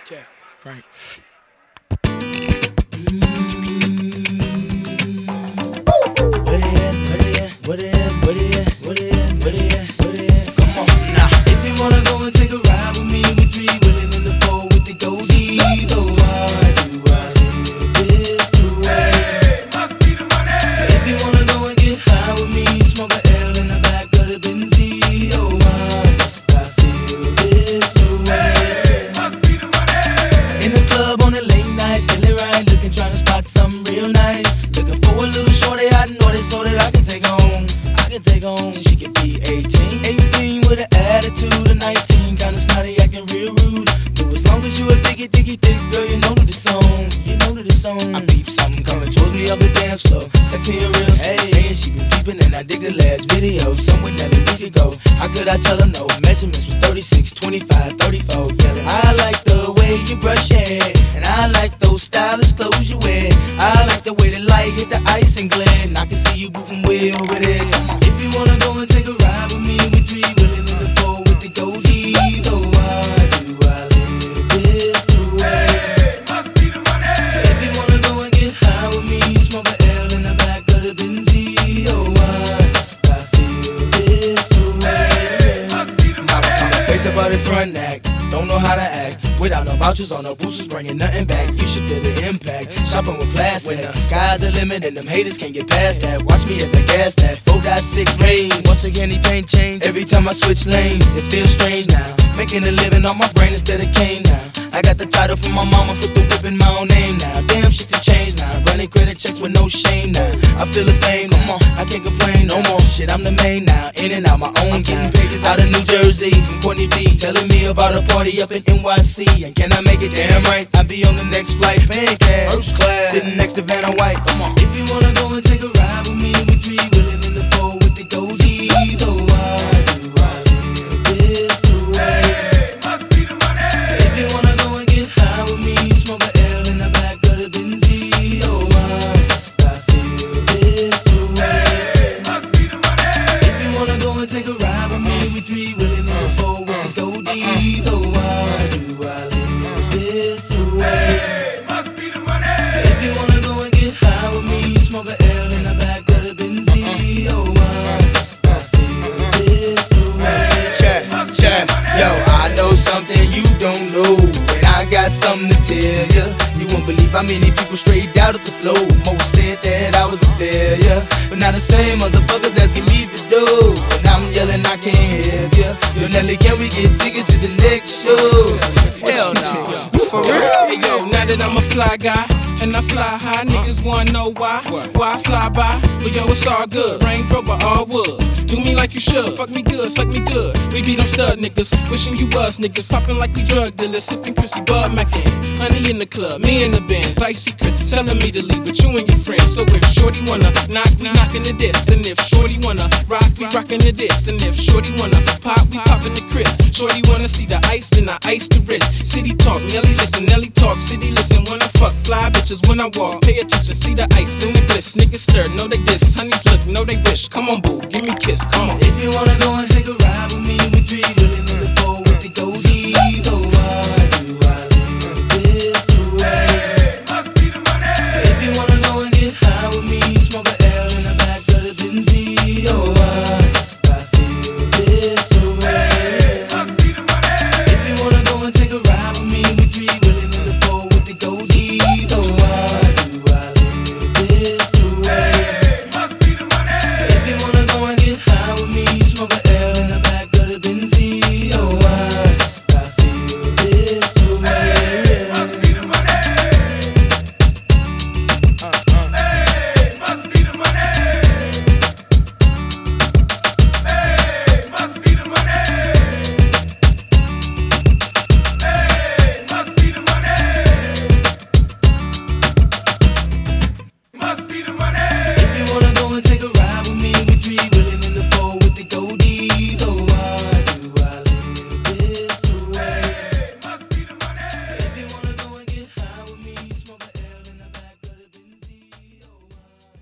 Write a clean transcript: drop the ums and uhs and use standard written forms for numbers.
Yeah, right. Come on now. If you wanna go and take a ride with me, we three willing in the four with the goldies. Oh, why do I live this way? Must be the money. If you wanna go and get high with me, smoke a L in the back of the Benzie. Oh, why must I feel this way? Must be the money. In the club on a late night, feeling right, looking trying to spot something real nice. Looking for a little shorty I know it so that I can take home. She could be 18 with an attitude of 19, kinda snotty, acting real rude. But as long as you a thick, girl, you know that it's on. I peep something coming towards me up the dance floor, sexy and real slow. Saying she been peeping and I dig the last video. Somewhere Nelly we could go. How could I tell her no? Measurements was 36, 25, 34. Yelling, I like the way you brush your hair, and I like those stylish clothes you wear. I like the way the light hit the ice and glint. I can see you moving way over there. If you wanna go and take a ride with me, we three willing in the four with the goldies. Oh, why do I live this way? Must be the money. If you wanna go and get high with me, smoke a L in the back of the Benzie. Oh, why must I feel this way? Must be the money. Face about the front act, don't know how to act. Without no vouchers or no boosters, bringing nothing back. You should feel the impact. Shopping with plastic. When the sky's the limit and them haters can't get past that. Watch me as I gas that 4.6 range. Once again, anything change. Every time I switch lanes, it feels strange now. Making a living on my brain instead of cane now. I got the title from my mama, put the whip in my own name now. Damn shit to change now. Running credit checks with no shame now. I feel the fame, come on, I can't complain no more. Shit, I'm the main now, in and out my own game. Pages out of New Jersey from Courtney B, telling me about a party up in NYC. And can I make it damn right? I be on the next flight, paying cash, first class, sitting next to Vanna White. Come on. If you wanna go and take a ride with me, we three willing in the four with the goldies. Oh, why do I live this way? Must be the money. If you wanna go and get high with me, smoke a L in the back of the Benzie. Oh, why must I feel this way? Must be the money. If you wanna go and take a ride with me, we three willing in the four with the goldies. Oh, why do I live this way? Must be the money. If you wanna go and get high with me, smoke a L in the back of the Benzie. Oh, why must I feel this way? Check. Yo, I know something you don't know, and I got something to tell ya. You won't believe how many people straight out of the flow. Most said that I was a failure, but now the same motherfuckers asking me for dough. And I'm yelling I can't help ya. Yo, Nelly, can we get tickets to the next show? Hell no. For real? Hey, yo, now that I'm a fly guy and I fly high, niggas wanna know why I fly by. But yo, it's all good. Range Rover, all wood. Do me like you should. Fuck me good, suck me good. We be them stud niggas, wishing you was niggas. Popping like we drug dealers, sipping Chrissy Bud Mackin. Honey in the club, me in the Benz, icy Chris telling me to leave with you and your friends. So if Shorty wanna knock, we knockin' the diss. And if Shorty wanna rock, we rockin' the diss. And if Shorty wanna pop, we poppin' the Chris. Shorty wanna see the ice, then I ice the wrist. City talk, Nelly listen, Nelly talk, city listen. Wanna fuck fly bitches when I walk. Pay attention, see the ice in the bliss. Niggas stir, know they diss. Honeys look, know they wish. Come on, boo, give me a kiss, come on. If you wanna go and take a ride with me, we three willing in the